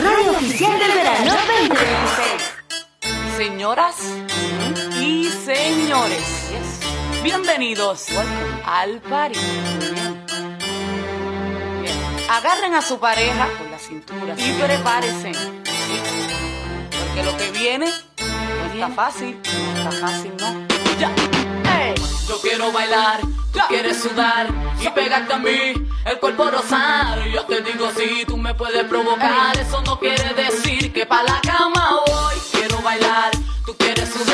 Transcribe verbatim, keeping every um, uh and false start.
radio oficial del verano veinte veintiséis. Señoras y señores, bienvenidos al party. Bien. Agarren a su pareja por la cintura y prepárense, porque lo que viene no está fácil, no está fácil, no. Ya. Hey. Yo quiero bailar, tú ya. quieres sudar y pegarte a mí, el cuerpo rozar. Yo te digo si tú me puedes provocar, hey. eso no quiere